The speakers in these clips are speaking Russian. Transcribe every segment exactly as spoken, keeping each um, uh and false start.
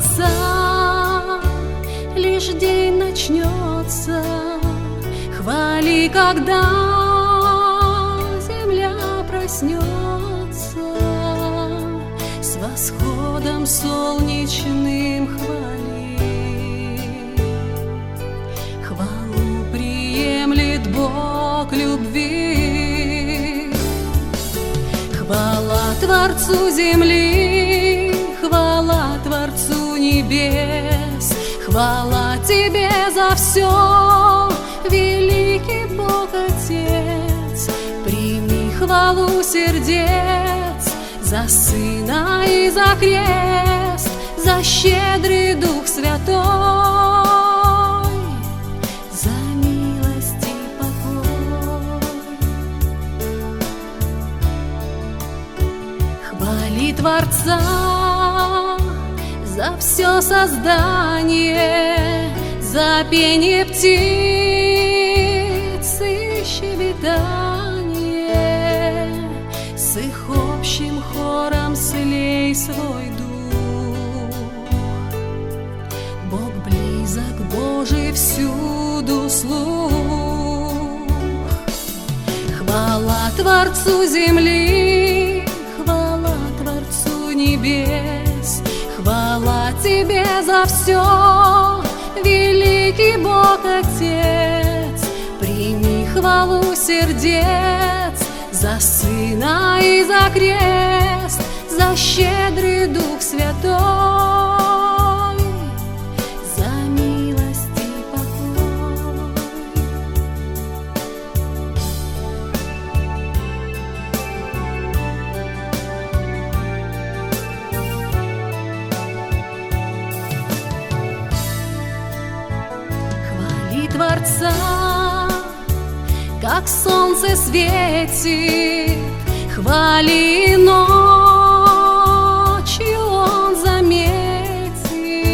Творца, лишь день начнется. Хвали, когда земля проснется. С восходом солнечным хвали. Хвалу приемлет Бог любви. Хвала Творцу земли, хвала Творцу небес. Хвала Тебе за все, великий Бог Отец. Прими хвалу сердец за Сына и за крест, за щедрый Дух Святой, за милость и покой. Хвали Творца за все создание, за пение птиц и щебетание. С их общим хором слей свой дух. Бог близок, Божий всюду слух. Хвала Творцу земли, хвала Творцу небес. Хвала Тебе за все, великий Бог Отец. Прими хвалу сердец за Сына и за крест, за щедрый Дух Святой, за милость и покой. Хвали Творца, как солнце светит, хвали ночью Он заметит,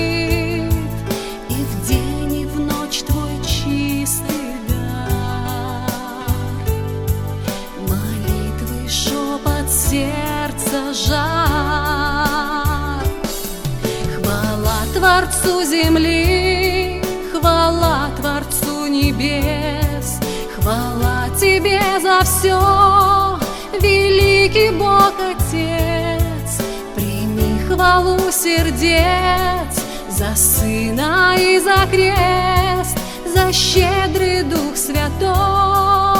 и в день, и в ночь Твой чистый дар. Молитвы шепот сердца жар. Хвала Творцу земли, хвала Творцу небес. Хвала Тебе за все, великий Бог Отец. Прими хвалу сердец за Сына и за крест, за щедрый Дух Святой.